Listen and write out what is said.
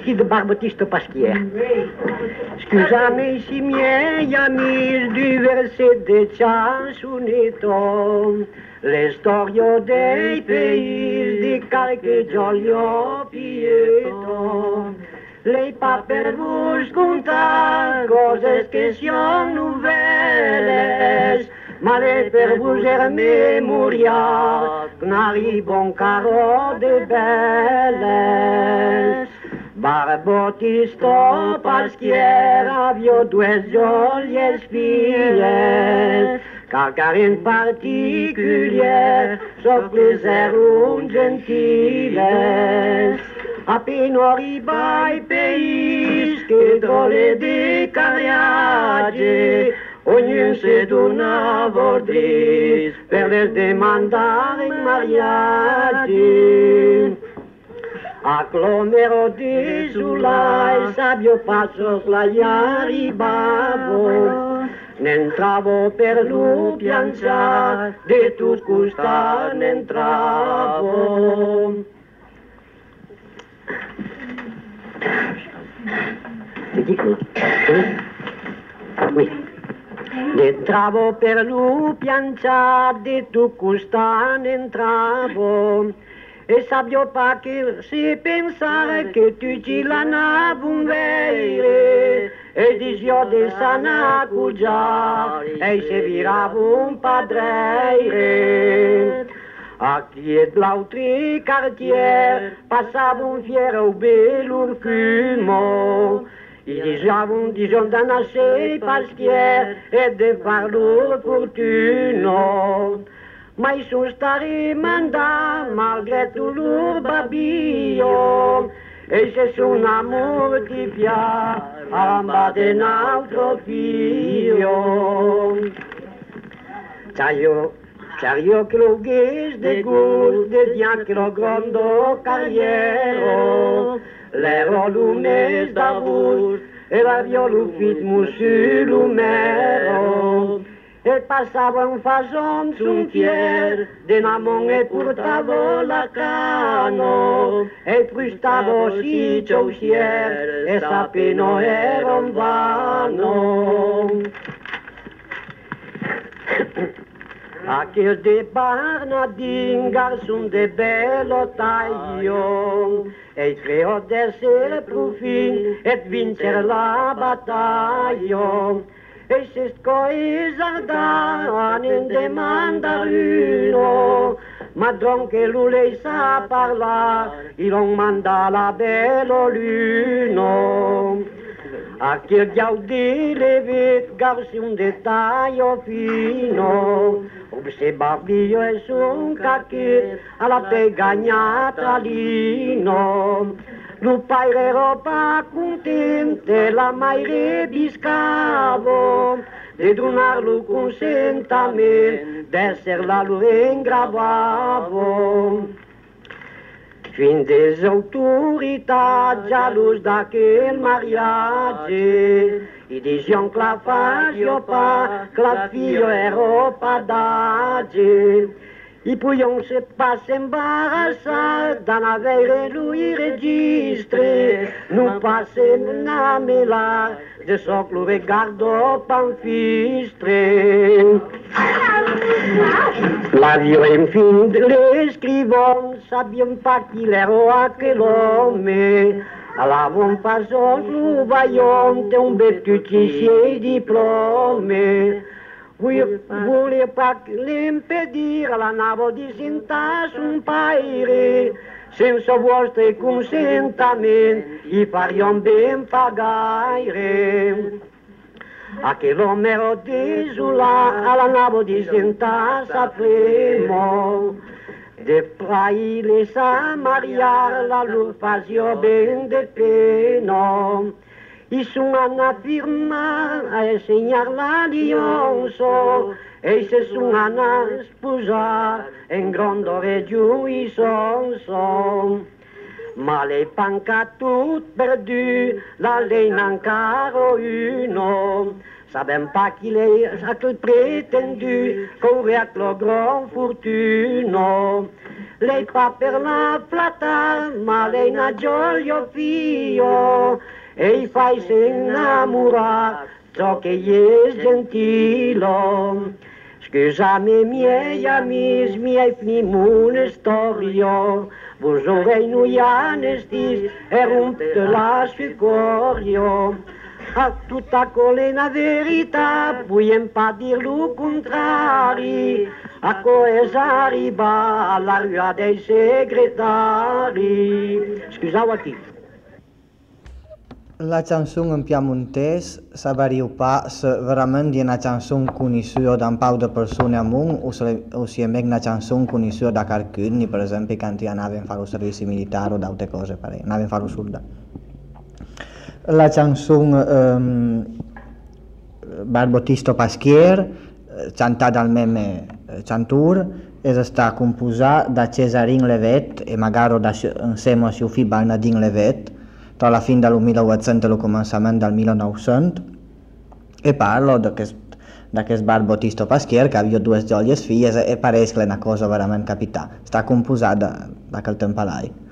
chi de Barbattista Pasquier. Scusami si miei amici di verset de cianzuneto, le storie dei paesi di qualche giorno pieto. Lei pa per vos contar coses que son noveles, ma lei per vos memoria n'arribon caro de belles. Barbattista Pasquier avio due gioies filles, car in particulier s'offriseron gentiles. Appena arriva ai paesi che dole di carriage, ognuno si donava ordine per les demandare in mariage. Agglomero di sulai, sabio passo slai arrivavo, n'entravo per lu piancia, di tut custa n'entravo. Entravo per lu piancia, di tu custan entravo, e sabio pa che si pensare che tu ci la navun veire, e disio de sana cugiar, e se viravo un padreire. A chi è l'altri quartier passava un fiero bello fumo, i dison da nascere Pasquier e de far loro fortuno. Ma i sono stati mandati malgré tout loro babio, e se sono amortifiati all'ambate un altro figlio. C'ario che lo ghes de gust, de dian che lo grondo carriero, l'ero lunes d'avust, e l'avio l'ufficio musulmero. E passava un fason sun fier, de namon e portavo la cano, e frustavo si ciausier, e sapeno era un vano. Aquel de Barnardin, garçon de bello taglio, e creo d'essere profin et vincer la battaglia. E se scoisa dan in demanda uno, ma donché lui lei sa parlar, il non manda la bello luno. A che gaudi le vet garsi un dettaglio fino, se barbio e son cacche alla pegagnata lino. Lu pairero pa contente la mai rebiscavo, de donarlo consentament, d'esser la lo engravavo. Fin des autoritats jalous d'aquel mariage, i dision que la facio pa, que la figlia era pa d'age. I puion se pas embarassar d'an avere lui registre, non passen a melar, de so que lo regardo pan fistre. L'avio en fin l'escrivon, sabiam pa qui l'ero aquel home, alavon pas lo vaion, té un betucci e diplome. Volia pa l'impedir la navo di sentar un paire, sense vostre consentament, i farion ben pagaire. Aquel omero desolat a la navo di sentar sapremo, de praile sa mariar la lor fasio ben de peno. I son a firmar a ensenyar l'aliança, e se son a sposar en grande regiuissança. Ma le panca tot perdu, la leina encara uno. Sabem pa qui l'è aquel pretendu, qu'auria la gran fortuna. lei fa per la plata, ma lei n'a gioio fio, e fai se innamorare ciò che gli è gentilo. Scusami miei amici, miei finimune storio, vos aurei nuianestis e rompte la scicorio. A tutta colena verità, puiem pas dir lo contrari, a coesa arriba alla rua dei segretari. Scusau aquí. La chanson en piemontès saberiu pas se verament è una chanson conosciuta da un pau de persone amunt o si è una chanson conosciuta da qualcuno, per esempio quando anaven a fare il servizio militare o d'altre cose, anaven a fare il soldato. La chanson Barbotisto Pasquier, cantata dal meme Chantur, è stata composta da Cesarin Levet e magari insieme a suo figlio Bernardin Levet, tra la fine del 1800 e il començament del 1900, e parlo d'aquest Barbotisto Pasquier che aveva due giolies filles e pareix que è una cosa verament capità. Està composada d'aquell tempo a l'any.